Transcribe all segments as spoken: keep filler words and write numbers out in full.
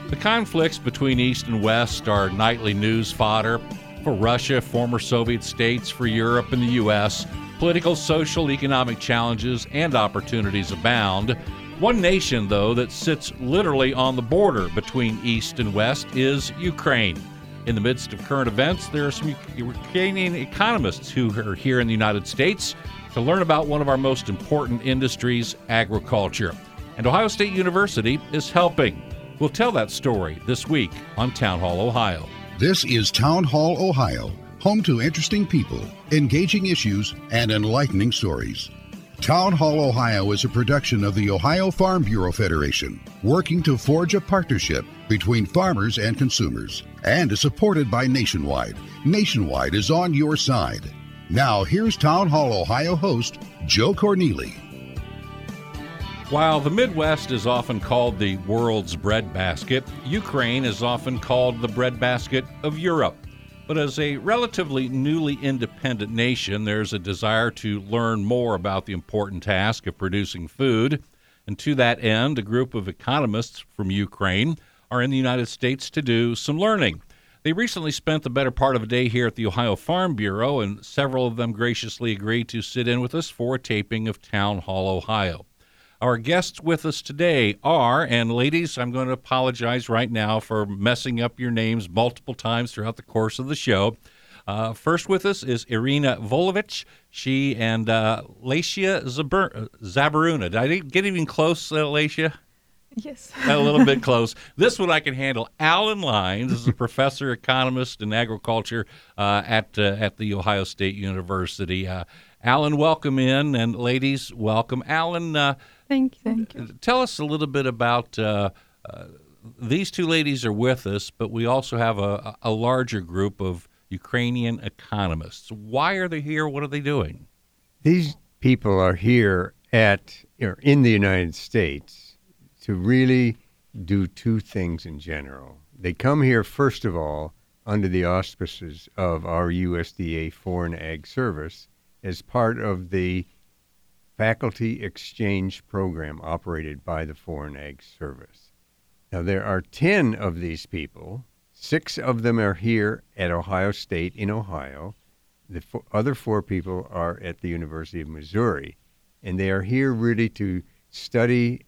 The conflicts between East and West are nightly news fodder for Russia, former Soviet states, for Europe and the U S. Political, social, economic challenges and opportunities abound. One nation, though, that sits literally on the border between East and West is Ukraine. In the midst of current events, there are some Ukrainian economists who are here in the United States to learn about one of our most important industries, agriculture. And Ohio State University is helping. We'll tell that story this week on Town Hall Ohio. This is Town Hall Ohio, home to interesting people, engaging issues, and enlightening stories. Town Hall Ohio is a production of the Ohio Farm Bureau Federation, working to forge a partnership between farmers and consumers, and is supported by Nationwide. Nationwide is on your side. Now, here's Town Hall Ohio host, Joe Corneli. While the Midwest is often called the world's breadbasket, Ukraine is often called the breadbasket of Europe. But as a relatively newly independent nation, there's a desire to learn more about the important task of producing food. And to that end, a group of economists from Ukraine are in the United States to do some learning. They recently spent the better part of a day here at the Ohio Farm Bureau, and several of them graciously agreed to sit in with us for a taping of Town Hall Ohio. Our guests with us today are, and ladies, I'm going to apologize right now for messing up your names multiple times throughout the course of the show. Uh, first with us is Irina Volovich. She and uh, Lacia Zabur- Zabaruna. Did I get even close, uh, Lacia? Yes. A little bit close. This one I can handle. Alan Lyons is a professor, economist in agriculture uh, at uh, at the Ohio State University. Uh, Alan, welcome in, and ladies, welcome. Alan, uh, thank you. Thank you. Tell us a little bit about uh, uh, these two ladies are with us, but we also have a, a larger group of Ukrainian economists. Why are they here? What are they doing? These people are here at or in the United States to really do two things in general. They come here, first of all, under the auspices of our U S D A Foreign Ag Service as part of the faculty exchange program operated by the Foreign Ag Service. Now, there are ten of these people. Six of them are here at Ohio State in Ohio. The f- other four people are at the University of Missouri, and they are here really to study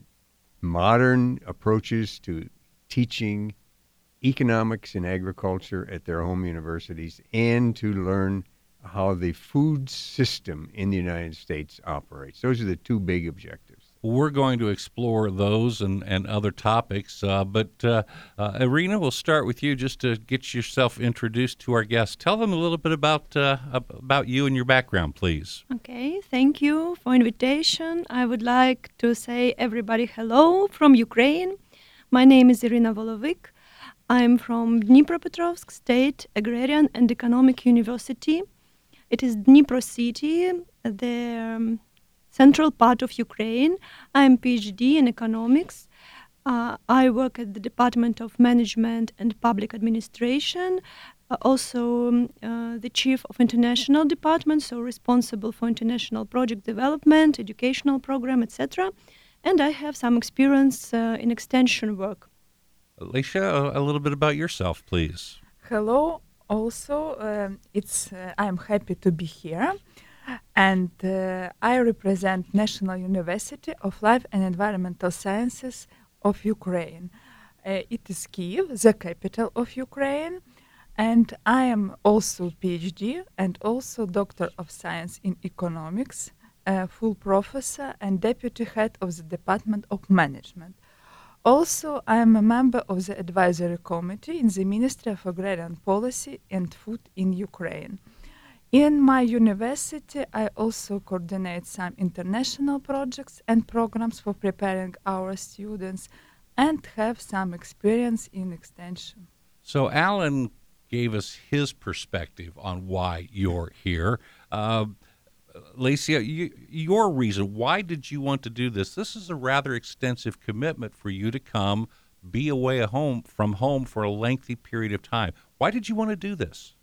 modern approaches to teaching economics and agriculture at their home universities and to learn how the food system in the United States operates. Those are the two big objectives. We're going to explore those and, and other topics, uh, but uh, uh, Irina, we'll start with you just to get yourself introduced to our guests. Tell them a little bit about uh, about you and your background, please. Okay, thank you for invitation. I would like to say everybody hello from Ukraine. My name is Irina Volovik. I'm from Dnipropetrovsk State Agrarian and Economic University. It is Dnipro city, the um, central part of Ukraine. I'm PhD in economics. Uh, I work at the Department of Management and Public Administration, uh, also um, uh, the chief of international department, so responsible for international project development, educational program, et cetera. And I have some experience uh, in extension work. Lacia, a little bit about yourself, please. Hello. Also, um, it's uh, I'm happy to be here, and uh, I represent National University of Life and Environmental Sciences of Ukraine. Uh, it is Kyiv, the capital of Ukraine, and I am also PhD and also Doctor of Science in Economics, uh, full professor and deputy head of the Department of Management. Also, I am a member of the advisory committee in the Ministry of Agrarian Policy and Food in Ukraine. In my university, I also coordinate some international projects and programs for preparing our students and have some experience in extension. So Alan gave us his perspective on why you're here. Uh, Lacia, you, your reason, why did you want to do this? This is a rather extensive commitment for you to come, be away at home from home for a lengthy period of time. Why did you want to do this?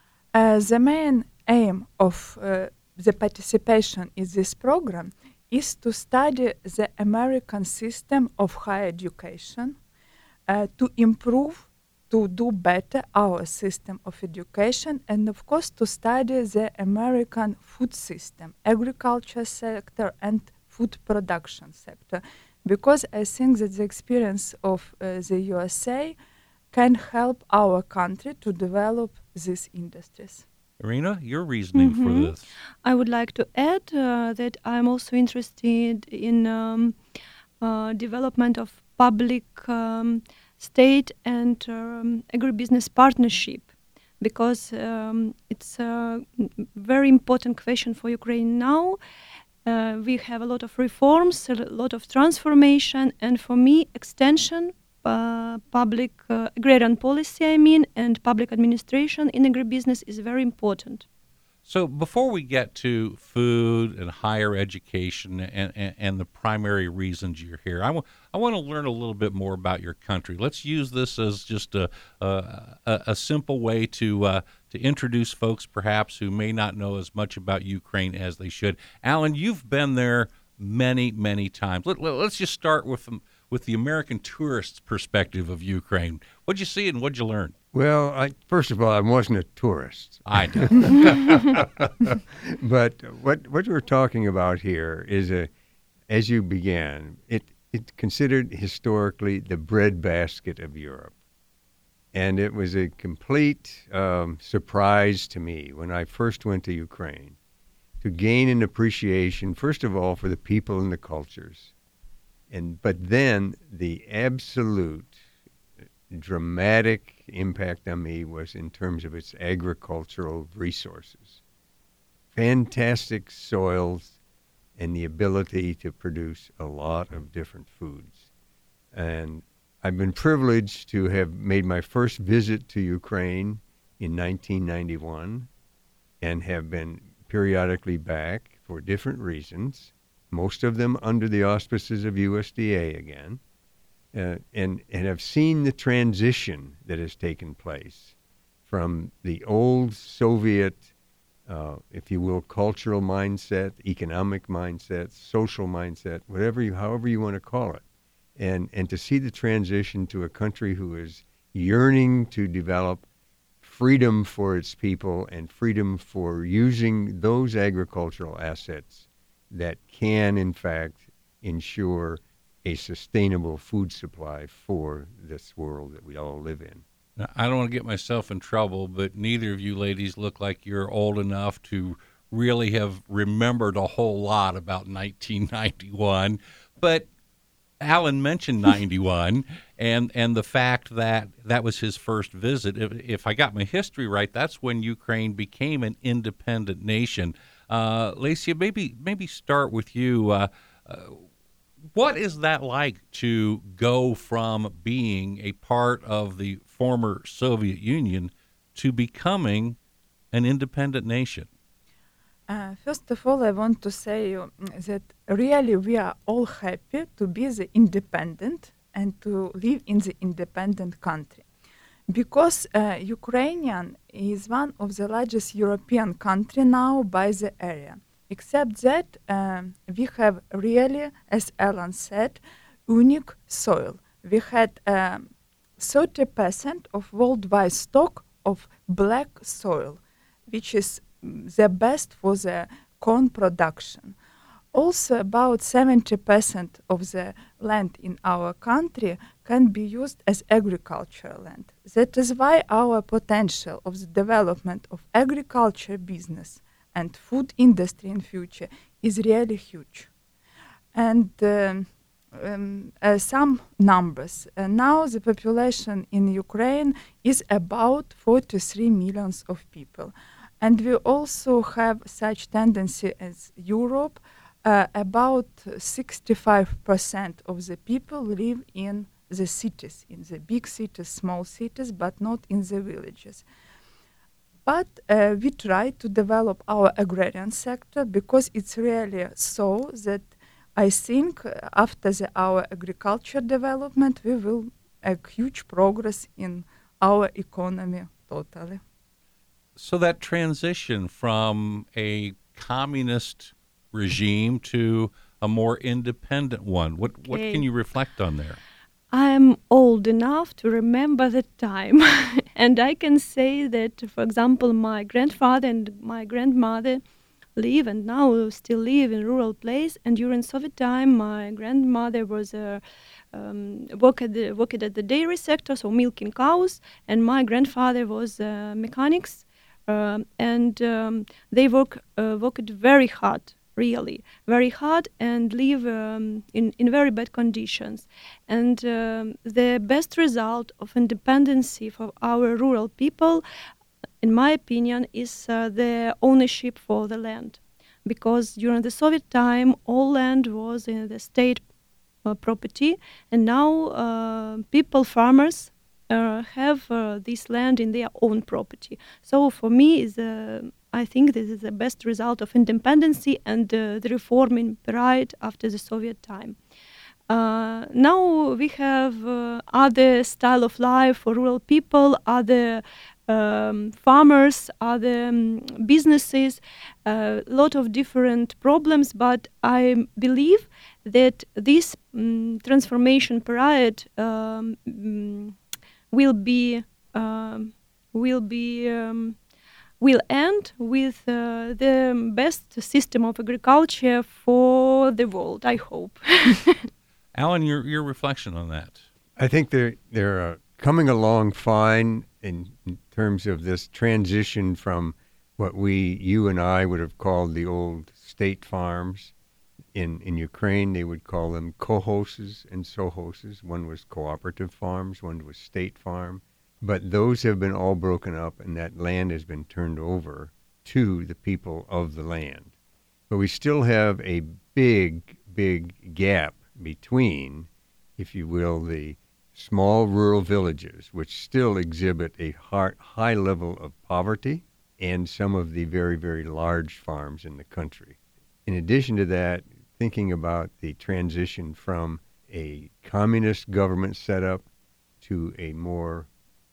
Uh, the main aim of uh, the participation in this program is to study the American system of higher education uh, to improve, to do better our system of education, and of course to study the American food system, agriculture sector, and food production sector, because I think that the experience of uh, the U S A can help our country to develop these industries. Irina, your reasoning Mhm. for this? I would like to add uh, that I'm also interested in um, uh, development of public, um, state, and um, agribusiness partnership, because um, it's a very important question for Ukraine now. Uh, we have a lot of reforms, a lot of transformation, and for me, extension, uh, public uh, agrarian policy, I mean, and public administration in agribusiness is very important. So before we get to food and higher education and, and, and the primary reasons you're here, I, w- I want to learn a little bit more about your country. Let's use this as just a, a, a, a simple way to uh, to introduce folks perhaps who may not know as much about Ukraine as they should. Alan, you've been there many, many times. Let, let, let's just start with, with the American tourist's perspective of Ukraine. What'd you see and what'd you learn? Well, I, first of all, I wasn't a tourist. I know. But what what we're talking about here is a, as you began, it it's considered historically the breadbasket of Europe, and it was a complete um, surprise to me when I first went to Ukraine to gain an appreciation, first of all, for the people and the cultures, and but then the absolute dramatic impact on me was in terms of its agricultural resources. Fantastic soils and the ability to produce a lot of different foods. And I've been privileged to have made my first visit to Ukraine in nineteen ninety-one and have been periodically back for different reasons, most of them under the auspices of U S D A again. Uh, and, and have seen the transition that has taken place from the old Soviet, uh, if you will, cultural mindset, economic mindset, social mindset, whatever you, however you want to call it, and and to see the transition to a country who is yearning to develop freedom for its people and freedom for using those agricultural assets that can, in fact, ensure a sustainable food supply for this world that we all live in. Now, I don't want to get myself in trouble, but neither of you ladies look like you're old enough to really have remembered a whole lot about nineteen ninety-one. But Alan mentioned ninety-one and, and the fact that that was his first visit. If, if I got my history right, that's when Ukraine became an independent nation. Uh, Lesia, maybe, maybe start with you. Uh, uh, What is that like to go from being a part of the former Soviet Union to becoming an independent nation? Uh, first of all, I want to say uh, that really we are all happy to be the independent and to live in the independent country. Because uh, Ukrainian is one of the largest European country now by the area. Except that um, we have really, as Alan said, unique soil. We had um, thirty percent of worldwide stock of black soil, which is mm, the best for the corn production. Also, about seventy percent of the land in our country can be used as agricultural land. That is why our potential of the development of agriculture business and food industry in future is really huge. And um, um, uh, some numbers. Uh, now the population in Ukraine is about forty-three millions of people. And we also have such tendency as Europe. Uh, about sixty-five percent of the people live in the cities, in the big cities, small cities, but not in the villages. But uh, we try to develop our agrarian sector because it's really so that I think uh, after the, our agriculture development, we will make huge progress in our economy totally. So that transition from a communist regime to a more independent one, what, what Okay. can you reflect on there? I'm old enough to remember the time. And I can say that, for example, my grandfather and my grandmother live and now still live in rural place. And during Soviet time, my grandmother was a um, worked, at the, worked at the dairy sector, so milking cows, and my grandfather was uh, mechanics, um, and um, they work uh, worked very hard, really very hard, and live um, in in very bad conditions. And um, the best result of independency for our rural people, in my opinion, is uh, the ownership for the land, because during the Soviet time, all land was in the state uh, property, and now uh, people, farmers, uh, have uh, this land in their own property. So for me, is uh, I think this is the best result of independency and uh, the reforming period after the Soviet time. Uh, now we have uh, other style of life for rural people, other um, farmers, other um, businesses, a uh, lot of different problems, but I believe that this um, transformation period um, um, will be um, will be um, will end with uh, the best system of agriculture for the world, I hope. Alan, your your reflection on that? I think they're they're uh, coming along fine in, in terms of this transition from what we, you and I, would have called the old state farms. In in Ukraine, they would call them kohoses and sohoses. One was cooperative farms, one was state farm. But those have been all broken up, and that land has been turned over to the people of the land. But we still have a big, big gap between, if you will, the small rural villages, which still exhibit a high level of poverty, and some of the very, very large farms in the country. In addition to that, thinking about the transition from a communist government setup to a more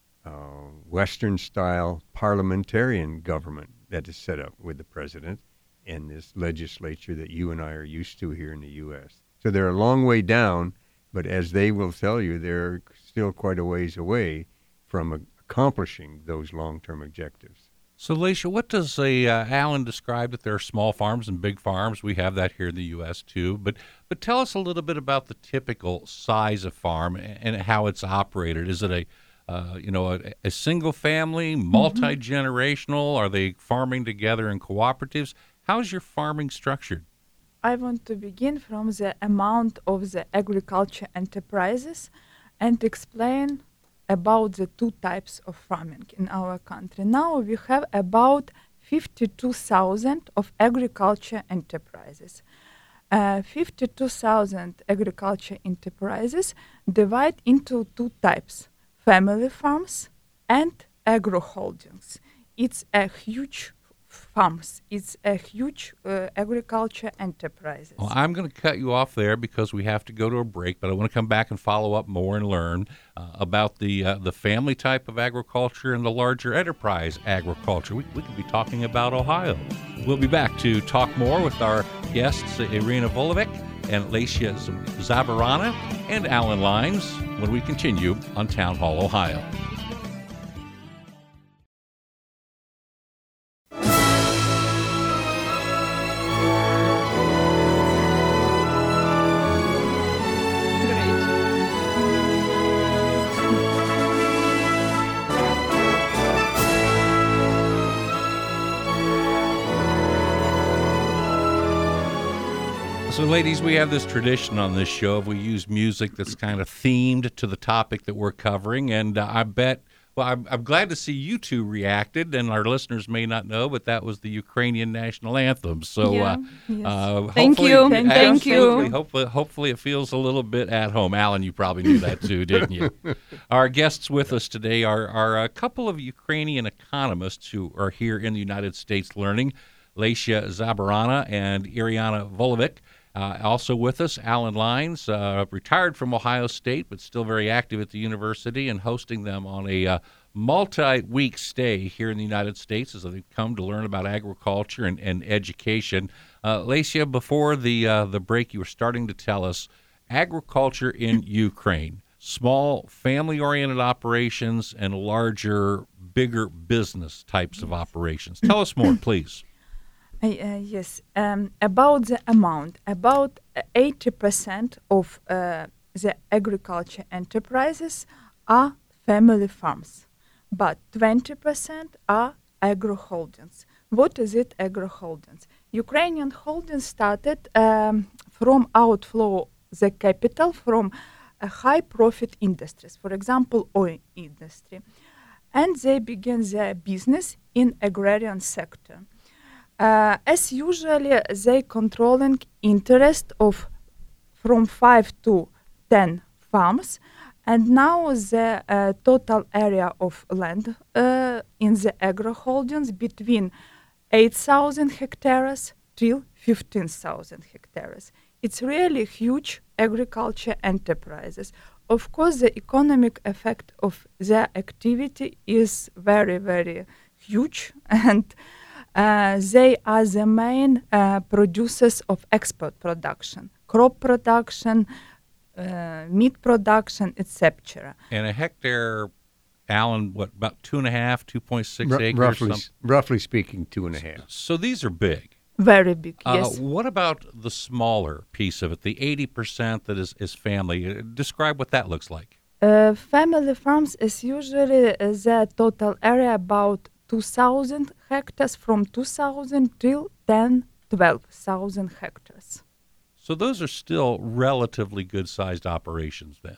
uh, Western-style parliamentarian government that is set up with the president and this legislature that you and I are used to here in the U S. So they're a long way down, but as they will tell you, they're still quite a ways away from a- accomplishing those long-term objectives. So, Laisha, what does a uh, Alan describe that there are small farms and big farms? We have that here in the U S too. But but tell us a little bit about the typical size of farm and, and how it's operated. Is it a uh, you know a, a single family, multi-generational? Are they farming together in cooperatives? How's your farming structured? I want to begin from the amount of the agriculture enterprises and explain about the two types of farming in our country. Now we have about fifty-two thousand of agriculture enterprises. Uh, fifty-two thousand agriculture enterprises divide into two types, family farms and agro holdings. It's a huge farms. It's a huge uh, agriculture enterprises. Well, I'm going to cut you off there because we have to go to a break, but I want to come back and follow up more and learn uh, about the uh, the family type of agriculture and the larger enterprise agriculture. We, we could be talking about Ohio. We'll be back to talk more with our guests, Irina Volovic and Laisha Zabarana and Alan Lines when we continue on Town Hall, Ohio. So, ladies, we have this tradition on this show. We use music that's kind of themed to the topic that we're covering, and uh, I bet, well, I'm, I'm glad to see you two reacted, and our listeners may not know, but that was the Ukrainian national anthem. So, Yeah, uh, yes. uh, Thank hopefully- you. Thank Thank you. absolutely. Hopefully, hopefully it feels a little bit at home. Alan, you probably knew that too, didn't you? Our guests with us today are, are a couple of Ukrainian economists who are here in the United States learning, Laisha Zabarana and Irina Volovic. Uh, also with us, Alan Lines, uh, retired from Ohio State, but still very active at the university and hosting them on a uh, multi-week stay here in the United States as they've come to learn about agriculture and, and education. Uh, Laisha, before the uh, the break, you were starting to tell us agriculture in Ukraine. small family-oriented operations and larger, bigger business types of operations. Tell us more, please. Uh, uh, yes, um, about the amount, about uh, eighty percent of uh, the agriculture enterprises are family farms, but twenty percent are agro holdings. What is it, agro holdings? Ukrainian holdings started um, from outflow the capital from uh, high profit industries, for example, oil industry, and they began their business in agrarian sector. Uh, as usually, they controlling interest of from five to ten farms, and now the uh, total area of land uh, in the agro holdings between eight thousand hectares till fifteen thousand hectares. It's really huge agriculture enterprises. Of course, the economic effect of their activity is very, very huge, and uh, they are the main uh, producers of export production, crop production, uh, meat production, et cetera. And a hectare, Alan, what, about two and a half, two point six R- acres? roughly, some- s- roughly speaking, two and a half. So these are big. Very big, Uh, yes. What about the smaller piece of it, the eighty percent that is, is family? Uh, Describe what that looks like. Uh, family farms is usually uh, the total area about two thousand hectares, from two thousand till ten, twelve thousand hectares. So those are still relatively good-sized operations then.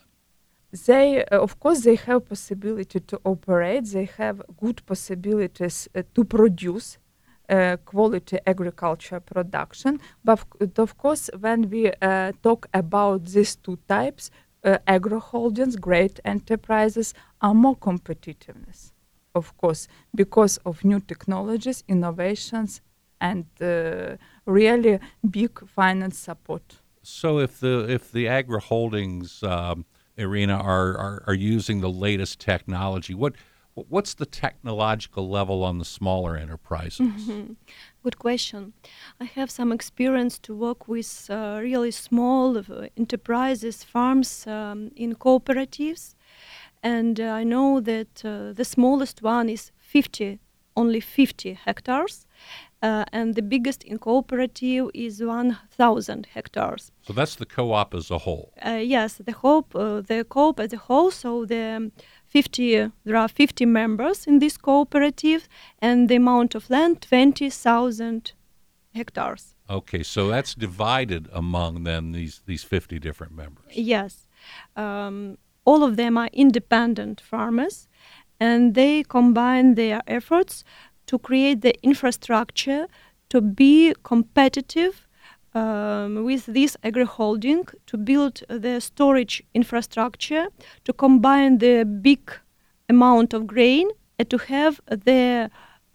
They, uh, of course, they have possibility to operate. They have good possibilities uh, to produce uh, quality agriculture production. But of, of course, when we uh, talk about these two types, uh, agro holdings, great enterprises, are more competitiveness. Of course, because of new technologies, innovations, and uh, really big finance support. So if the if the agri holdings um, arena are, are are using the latest technology, what what's the technological level on the smaller enterprises? Mm-hmm. Good question. I have some experience to work with uh, really small uh, enterprises, farms um, in cooperatives, and uh, I know that uh, the smallest one is fifty, only fifty hectares, uh, and the biggest in cooperative is one thousand hectares. So that's the co-op as a whole. Uh, yes, the co-op, uh, the co-op as a whole. So the um, fifty, uh, there are fifty members in this cooperative, and the amount of land twenty thousand hectares. Okay, so that's divided among then these these fifty different members. Yes, um, all of them are independent farmers, and they combine their efforts to create the infrastructure to be competitive um, with this agri-holding, to build the storage infrastructure, to combine the big amount of grain, and to have the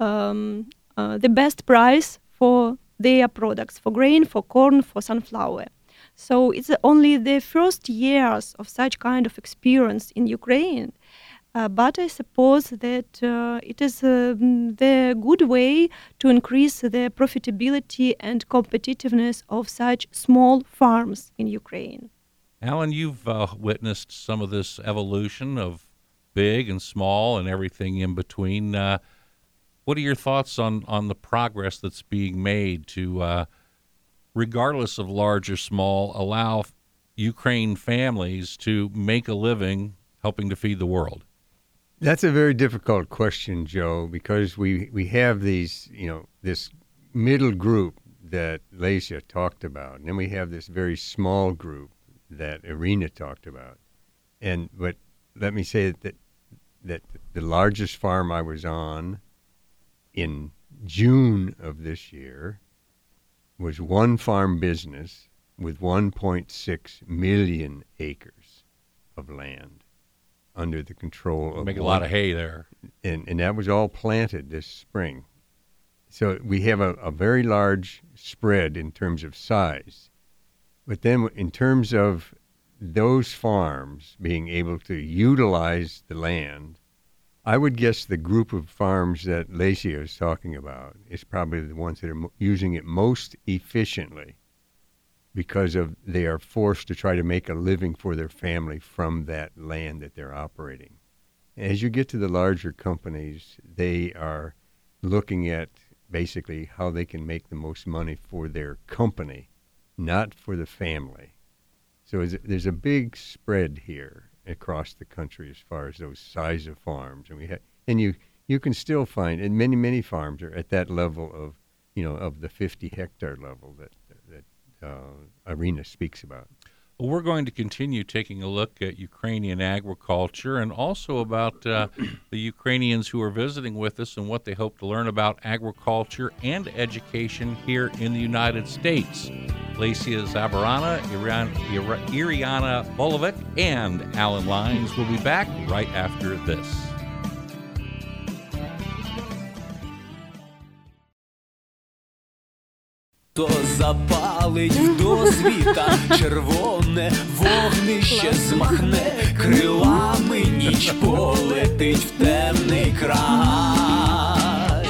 um, uh, the best price for their products, for grain, for corn, for sunflower. So it's only the first years of such kind of experience in Ukraine. Uh, but I suppose that uh, it is uh, the good way to increase the profitability and competitiveness of such small farms in Ukraine. Alan, you've uh, witnessed some of this evolution of big and small and everything in between. Uh, what are your thoughts on, on the progress that's being made to, uh, regardless of large or small, allow Ukraine families to make a living helping to feed the world? That's a very difficult question, Joe, because we, we have these, you know, this middle group that Lesia talked about, and then we have this very small group that Irina talked about. And but let me say that that the largest farm I was on in June of this year was one farm business with one point six million acres of land under the control of Make a one, lot of hay there. and, and that was all planted this spring. So we have a, a very large spread in terms of size. But then in terms of those farms being able to utilize the land, I would guess the group of farms that Lesia is talking about is probably the ones that are mo- using it most efficiently. because of they are forced to try to make a living for their family from that land that they're operating. As you get to the larger companies, they are looking at basically how they can make the most money for their company, not for the family. So there's a big spread here across the country as far as those size of farms, and we ha- and you you can still find, and many many farms are at that level of, you know, of the fifty hectare level that that uh, Irina speaks about. Well, we're going to continue taking a look at Ukrainian agriculture and also about uh, the Ukrainians who are visiting with us and what they hope to learn about agriculture and education here in the United States. Lesia Zabarana, Iriana, Iriana Bolovic, and Alan Lyons will be back right after this. То запалить до світа червоне вогнище змахне, крилами ніч полетить в темний край.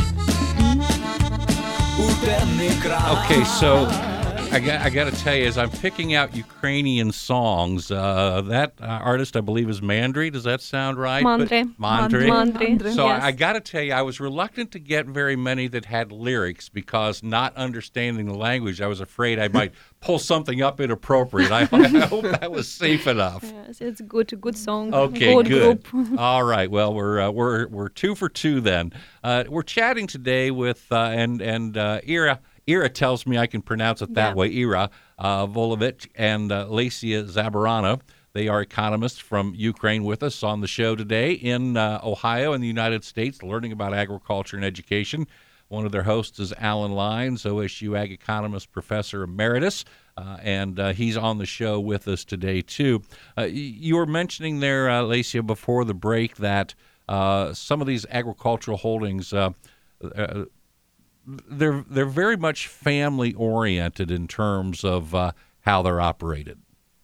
У темний край. Okay, so I got, I got to tell you, as I'm picking out Ukrainian songs, uh, that uh, artist, I believe, is Mandry. Does that sound right? Mandry. But, Mandry. Mandry. Mandry. So Yes. I, I got to tell you, I was reluctant to get very many that had lyrics because not understanding the language, I was afraid I might pull something up inappropriate. I, I hope that was safe enough. Yes, it's good, good song. Okay, good. good. Group. All right. Well, we're uh, we're we're two for two then. Uh, we're chatting today with uh, and and uh, Ira. Ira tells me I can pronounce it that Yeah. way. Ira uh, Volovic and uh, Lesia Zabarana. They are economists from Ukraine with us on the show today in uh, Ohio in the United States, learning about agriculture and education. One of their hosts is Alan Lyons, O S U Ag Economist Professor Emeritus, uh, and uh, he's on the show with us today, too. Uh, you were mentioning there, uh, Lesia, before the break that uh, some of these agricultural holdings, uh, uh, they're they're very much family oriented in terms of uh, how they're operated.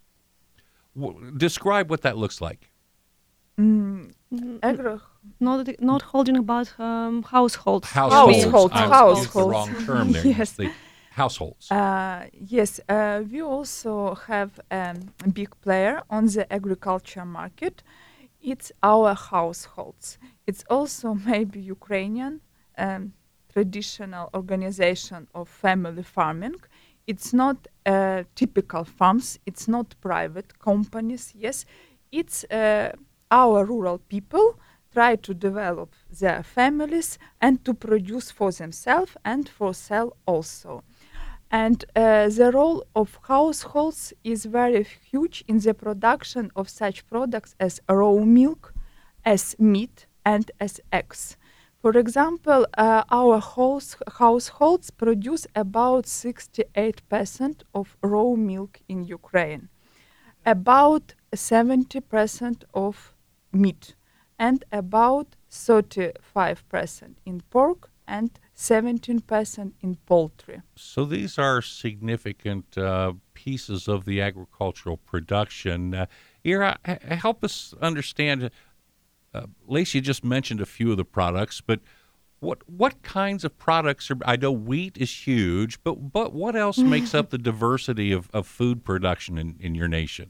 W- describe what that looks like. Mm, agro. Not not holding about um, households. Households. Households, I was- households. used the wrong term there. Yes. It's the households. Uh, yes, uh, we also have um, a big player on the agriculture market. It's our households. It's also maybe Ukrainian um, traditional organization of family farming. It's not uh, typical farms. It's not private companies. Yes, it's uh, our rural people try to develop their families and to produce for themselves and for sale also. And uh, the role of households is very huge in the production of such products as raw milk, as meat, and as eggs. For example, uh, our house, households produce about sixty-eight percent of raw milk in Ukraine, about seventy percent of meat, and about thirty-five percent in pork and seventeen percent in poultry. So these are significant uh, pieces of the agricultural production. Uh, Ira, h- help us understand. Uh, Lesia just mentioned a few of the products, but what what kinds of products are? I know wheat is huge, but but what else makes up the diversity of, of food production in, in your nation?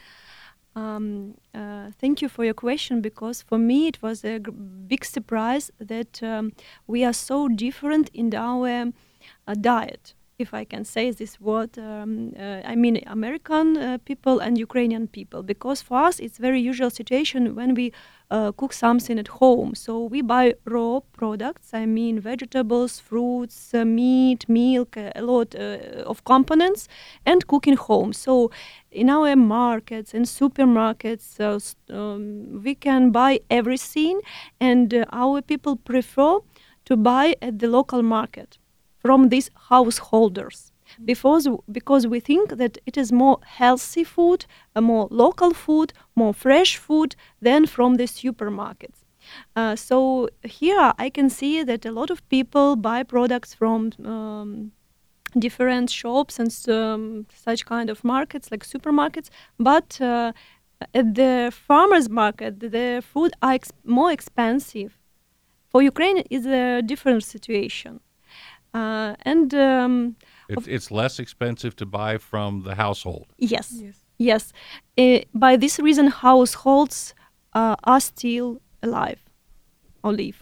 Um, uh, thank you for your question, because for me it was a g- big surprise that um, we are so different in our uh, diet, if I can say this word. Um, uh, I mean American uh, people and Ukrainian people, because for us it's very usual situation when we uh, cook something at home. So we buy raw products, I mean vegetables, fruits, uh, meat, milk, uh, a lot uh, of components, and cook in home. So in our markets and supermarkets, uh, s- um, we can buy everything, and uh, our people prefer to buy at the local market from these householders, because because we think that it is more healthy food, a more local food, more fresh food than from the supermarkets. Uh, so here I can see that a lot of people buy products from um, different shops and um, such kind of markets like supermarkets, but uh, at the farmers market the food are ex- more expensive. For Ukraine is a different situation. Uh, and um, It's, it's less expensive to buy from the household. yes, Yes. yes. Uh, by this reason, households uh, are still alive or live.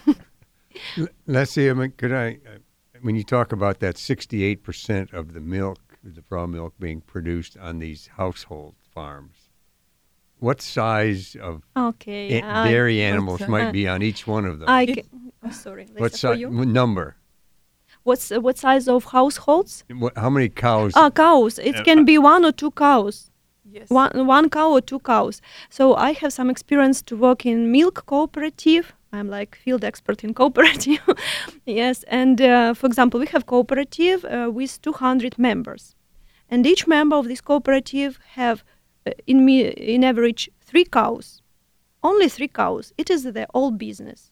L- Leslie, I mean, could I, uh, when you talk about that sixty-eight percent of the milk, the raw milk being produced on these household farms, what size of Okay. a- dairy animals what's, might uh, be on each one of them? I It- ca- oh, sorry. what Lisa, for size you? number? What's uh, what size of households? What, how many cows? Ah, cows. It Uh, can be one or two cows. Yes. One one cow or two cows. So I have some experience to work in milk cooperative. I'm like field expert in cooperative. Yes, and uh, for example, we have cooperative uh, with two hundred members, and each member of this cooperative have uh, in me in average three cows, only three cows. It is their whole business.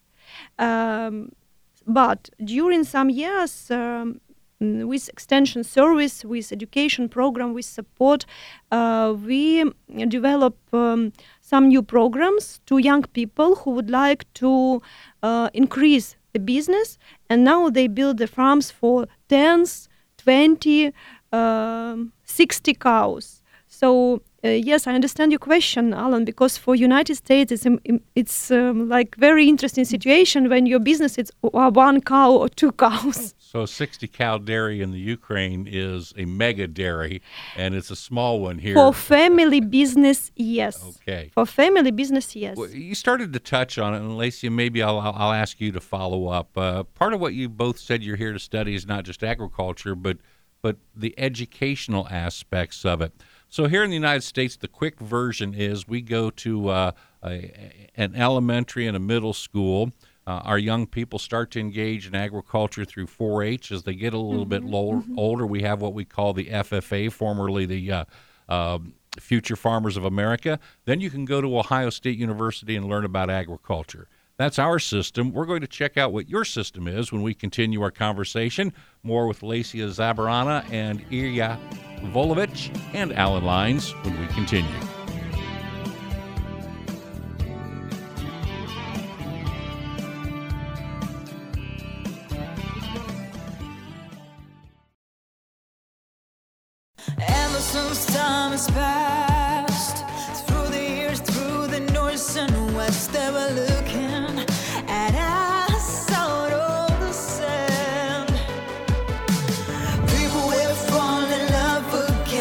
Um, but during some years, um, mm, with extension service, with education program, with support, uh, we develop um, some new programs to young people who would like to uh, increase the business. And now they build the farms for tens, twenty, um, sixty cows. So uh, yes, I understand your question, Alan, because for United States it's um, im- it's um, like very interesting situation when your business is o- one cow or two cows. So sixty cow dairy in the Ukraine is a mega dairy, and it's a small one here. For family business, yes. Okay. For family business, yes. Well, you started to touch on it, and Lacey, maybe I'll, I'll I'll ask you to follow up. Uh, part of what you both said you're here to study is not just agriculture, but but the educational aspects of it. So here in the United States, the quick version is we go to uh, a, an elementary and a middle school. Uh, our young people start to engage in agriculture through four H. As they get a little bit lo- older, we have what we call the F F A, formerly the uh, uh, Future Farmers of America. Then you can go to Ohio State University and learn about agriculture. That's our system. We're going to check out what your system is when we continue our conversation. More with Lacey Zabarana and Irya Volovich and Alan Lines when we continue. Ever since time has passed, through the years, through the north and west, they were looking at us out of the sand. People were falling in love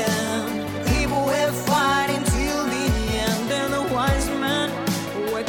again. People were fighting till the end, and the wise men were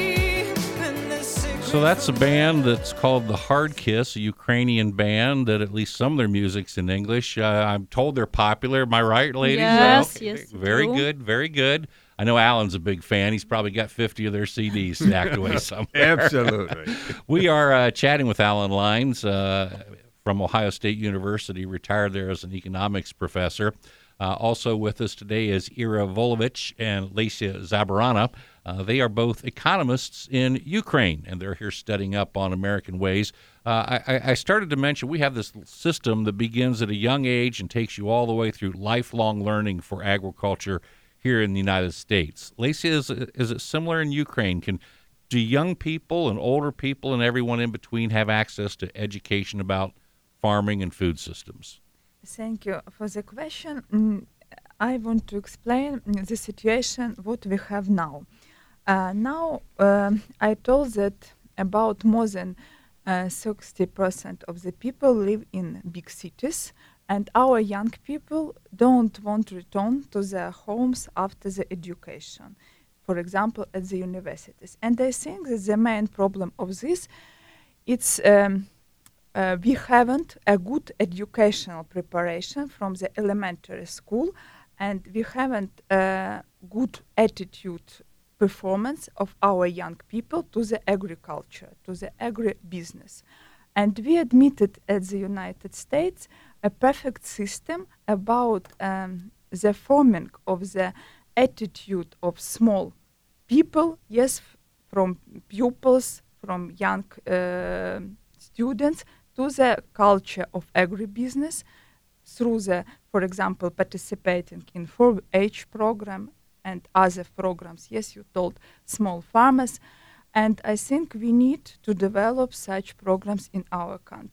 keeping the secret. So that's a band that's called the Hard Kiss, a Ukrainian band that at least some of their music's in English. Uh, I'm told they're popular. Am I right, ladies? Yes, Okay. yes, Very true. good, very good. I know Alan's a big fan. He's probably got fifty of their C Ds stacked away somewhere. Absolutely. We are uh, chatting with Alan Lines uh, from Ohio State University, retired there as an economics professor. Uh, also with us today is Ira Volovich and Lacey Zabarana. Uh, they are both economists in Ukraine, and they're here studying up on American ways. Uh, I, I started to mention we have this system that begins at a young age and takes you all the way through lifelong learning for agriculture here in the United States. Lacey, is, is it similar in Ukraine? Can do young people and older people and everyone in between have access to education about farming and food systems? Thank you for the question. Mm, I want to explain mm, the situation what we have now. Uh, now, um, I told that about more than uh, sixty percent of the people live in big cities, and our young people don't want to return to their homes after the education, for example, at the universities. And I think that the main problem of this, it's um, uh, we haven't a good educational preparation from the elementary school, and we haven't a good attitude performance of our young people to the agriculture, to the agribusiness. And we admitted at the United States a perfect system about um, the forming of the attitude of small people, yes, f- from pupils, from young uh, students, to the culture of agribusiness through the, for example, participating in four H program and other programs. Yes, you told small farmers. And I think we need to develop such programs in our country.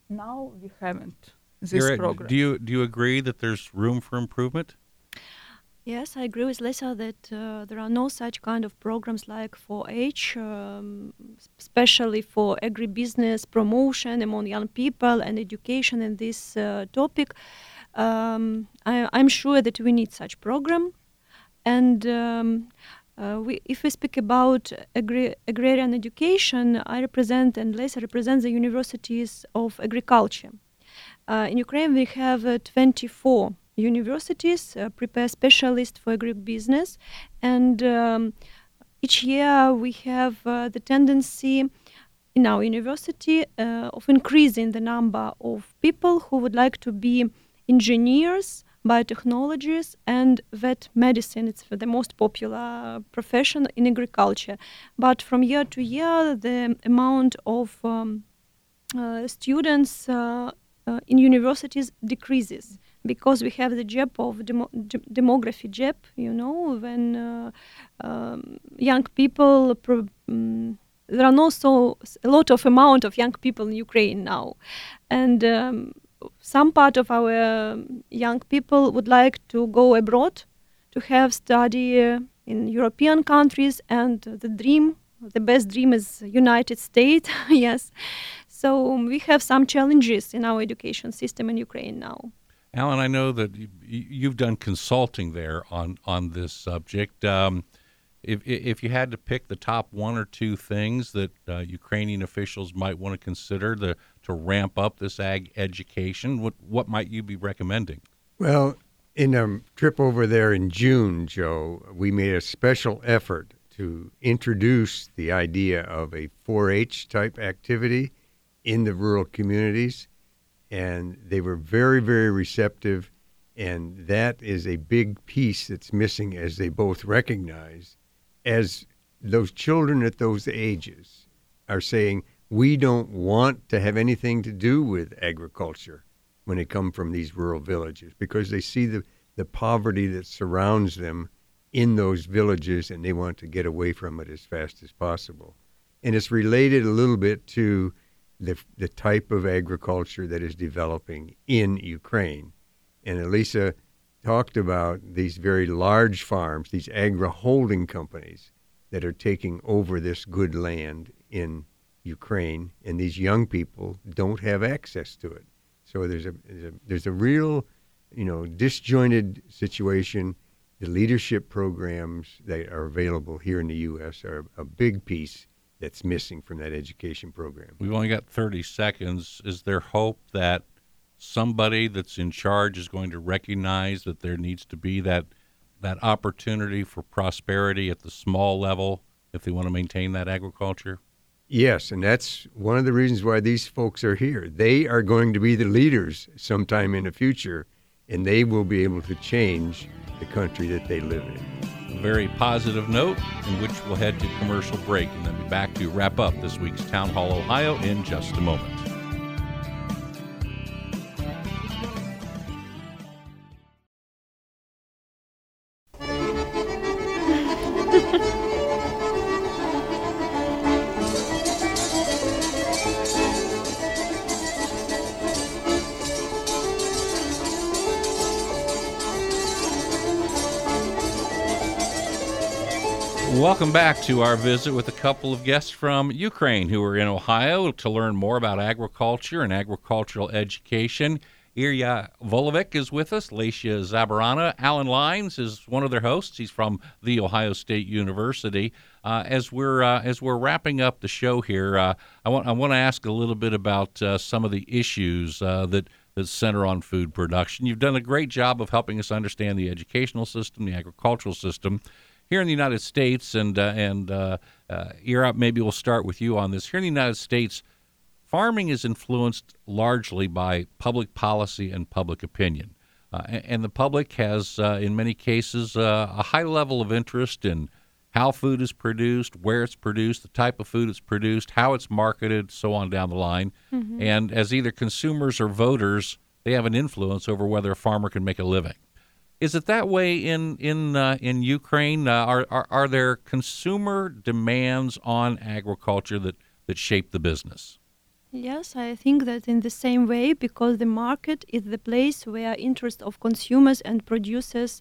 now we haven't this Ira, program. do you do you agree that there's room for improvement? Yes, I agree with Lisa that uh, there are no such kind of programs like four H, um, especially for agribusiness promotion among young people and education in this uh, topic. Um, I, I'm sure that we need such program. And um, uh, we, if we speak about agri- agrarian education, I represent and Lisa represents the universities of agriculture. Uh, in Ukraine, we have uh, twenty-four universities uh, prepare specialists for agribusiness, and um, each year we have uh, the tendency in our university uh, of increasing the number of people who would like to be engineers, biotechnologists, and vet medicine. It's the most popular profession in agriculture. But from year to year, the amount of um, uh, students uh, uh, in universities decreases, because we have the gap of demo- de- demography gap, you know, when uh, um, young people, pro- um, there are no so a lot of amount of young people in Ukraine now. And um, some part of our um, young people would like to go abroad to have study uh, in European countries, and the dream, the best dream is United States, yes. So um, we have some challenges in our education system in Ukraine now. Alan, I know that you, you've done consulting there on, on this subject. Um, if if you had to pick the top one or two things that uh, Ukrainian officials might want to consider to, to ramp up this ag education, what what might you be recommending? Well, in a trip over there in June, Joe, we made a special effort to introduce the idea of a four H type activity in the rural communities. And they were very, very receptive, and that is a big piece that's missing, as they both recognize, as those children at those ages are saying, we don't want to have anything to do with agriculture when they come from these rural villages, because they see the, the poverty that surrounds them in those villages, and they want to get away from it as fast as possible. And it's related a little bit to the the type of agriculture that is developing in Ukraine. And Elisa talked about these very large farms, these agri-holding companies that are taking over this good land in Ukraine, and these young people don't have access to it. So there's a there's a, there's a real, you know, disjointed situation. The leadership programs that are available here in the U S are a big piece that's missing from that education program. We've only got thirty seconds. Is there hope that somebody that's in charge is going to recognize that there needs to be that that opportunity for prosperity at the small level if they want to maintain that agriculture? Yes, and that's one of the reasons why these folks are here. They are going to be the leaders sometime in the future, and they will be able to change the country that they live in. A very positive note, in which we'll head to commercial break and then be back to wrap up this week's Town Hall Ohio in just a moment. Welcome back to our visit with a couple of guests from Ukraine who are in Ohio to learn more about agriculture and agricultural education. Irya Volovic is with us. Lesia Zabarana. Alan Lyons is one of their hosts. He's from The Ohio State University. Uh, as we're uh, as we're wrapping up the show here, uh, I want I want to ask a little bit about uh, some of the issues uh, that that center on food production. You've done a great job of helping us understand the educational system, the agricultural system here in the United States, and uh, and uh, uh, Ira, maybe we'll start with you on this. Here in the United States, farming is influenced largely by public policy and public opinion, uh, and, and the public has, uh, in many cases, uh, a high level of interest in how food is produced, where it's produced, the type of food it's produced, how it's marketed, so on down the line. Mm-hmm. And as either consumers or voters, they have an influence over whether a farmer can make a living. Is it that way in in uh, in Ukraine? Uh, are, are are there consumer demands on agriculture that, that shape the business? Yes, I think that in the same way, because the market is the place where interest of consumers and producers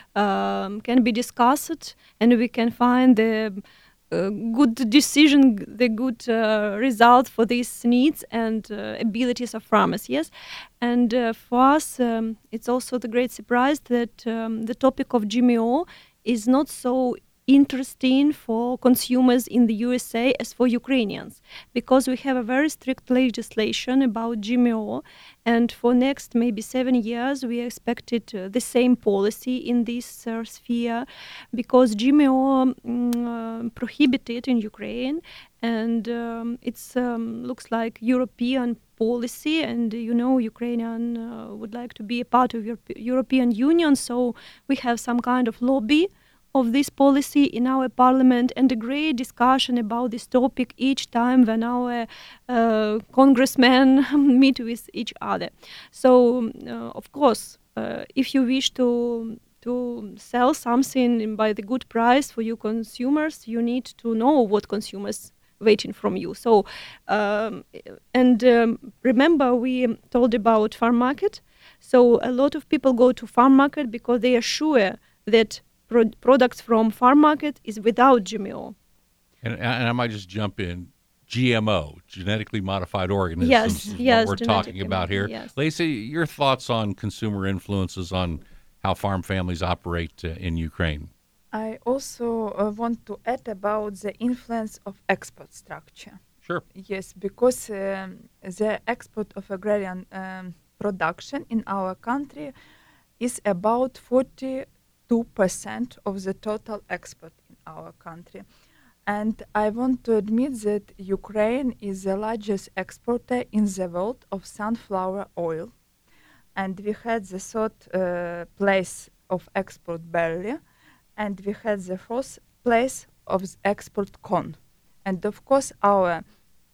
um, can be discussed, and we can find the uh, good decision, the good uh, result for these needs and uh, abilities of farmers. Yes, and uh, for us, um, it's also the great surprise that um, the topic of G M O is not so interesting for consumers in the U S A as for Ukrainians, because we have a very strict legislation about G M O, and for next maybe seven years we expected uh, the same policy in this uh, sphere, because G M O mm, uh, prohibited in Ukraine, and um, it's um, looks like European policy, and uh, you know Ukrainian uh, would like to be a part of Europe- European Union, so we have some kind of lobby of this policy in our parliament, and a great discussion about this topic each time when our uh, congressmen meet with each other. So, uh, of course, uh, if you wish to to sell something by the good price for you consumers, you need to know what consumers waiting from you. So, um, and um, remember we told about farm market. So a lot of people go to farm market because they are sure that Pro- products from farm market is without G M O. And, and I might just jump in. G M O, genetically modified organisms, Yes, is yes, what we're talking genetically about here. modified, yes. Lacey, your thoughts on consumer influences on how farm families operate uh, in Ukraine? I also uh, want to add about the influence of export structure. Sure. Yes, because um, the export of agrarian um, production in our country is about forty-two percent of the total export in our country. And I want to admit that Ukraine is the largest exporter in the world of sunflower oil. And we had the third uh, place of export barley, and we had the fourth place of the export corn. And of course, our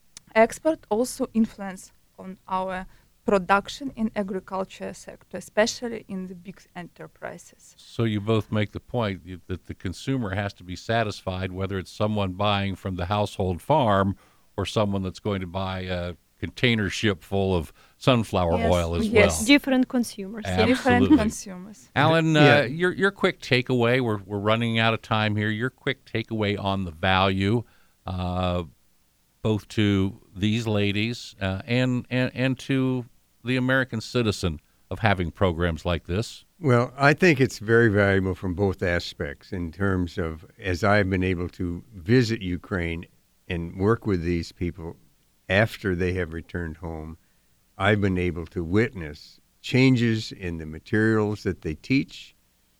export also influence on our production in agriculture sector, especially in the big enterprises. So you both make the point y- that the consumer has to be satisfied, whether it's someone buying from the household farm or someone that's going to buy a container ship full of sunflower Yes, oil as yes. well. Different consumers. Ab- yeah. Different Absolutely. consumers. Alan, uh, Yeah. your your quick takeaway. We're we're running out of time here. Your quick takeaway on the value, uh, both to these ladies uh, and, and and to the American citizen of having programs like this. Well, I think it's very valuable from both aspects in terms of, as I've been able to visit Ukraine and work with these people after they have returned home, I've been able to witness changes in the materials that they teach,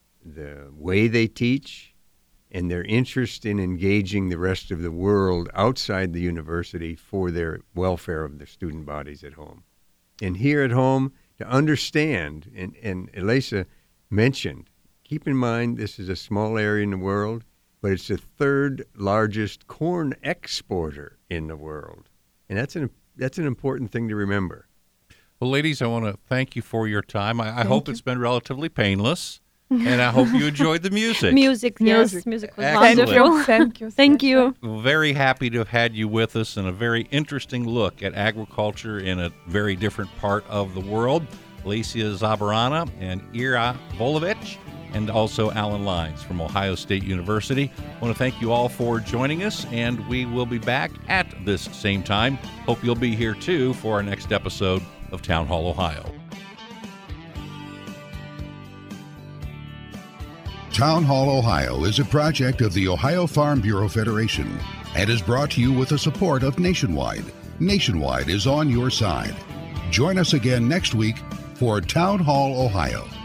the way they teach, and their interest in engaging the rest of the world outside the university for their welfare of their student bodies at home. And here at home, to understand, and, and Elisa mentioned, keep in mind this is a small area in the world, but it's the third largest corn exporter in the world. And that's an that's an important thing to remember. Well, ladies, I want to thank you for your time. I, I Thank hope you. it's been relatively painless, and I hope you enjoyed the music. Music, yes, Music. music was Excellent. wonderful. Thank you. Thank Sasha. you. Very happy to have had you with us, and a very interesting look at agriculture in a very different part of the world. Lesia Zabarana and Ira Volovich, and also Alan Lines from Ohio State University. I want to thank you all for joining us, and we will be back at this same time. Hope you'll be here too for our next episode of Town Hall Ohio. Town Hall Ohio is a project of the Ohio Farm Bureau Federation and is brought to you with the support of Nationwide. Nationwide is on your side. Join us again next week for Town Hall Ohio.